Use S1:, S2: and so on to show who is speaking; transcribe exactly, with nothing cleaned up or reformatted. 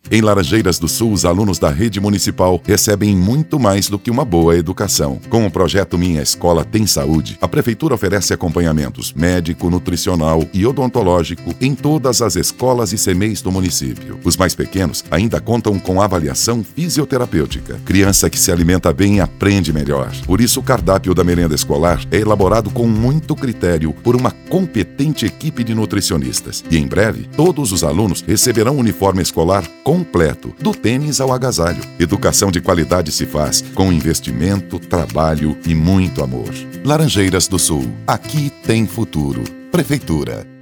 S1: Em Laranjeiras do Sul, os alunos da rede municipal recebem muito mais do que uma boa educação. Com o projeto Minha Escola Tem Saúde, a Prefeitura oferece acompanhamentos médico, nutricional e odontológico em todas as escolas e C M E Is do município. Os mais pequenos ainda contam com avaliação fisioterapêutica. Criança que se alimenta bem aprende melhor. Por isso, o cardápio da merenda escolar é elaborado com muito critério por uma competente equipe de nutricionistas. E em breve, todos os alunos receberão um uniforme escolar completo, do tênis ao agasalho. Educação de qualidade se faz com investimento, trabalho e muito amor. Laranjeiras do Sul. Aqui tem futuro. Prefeitura.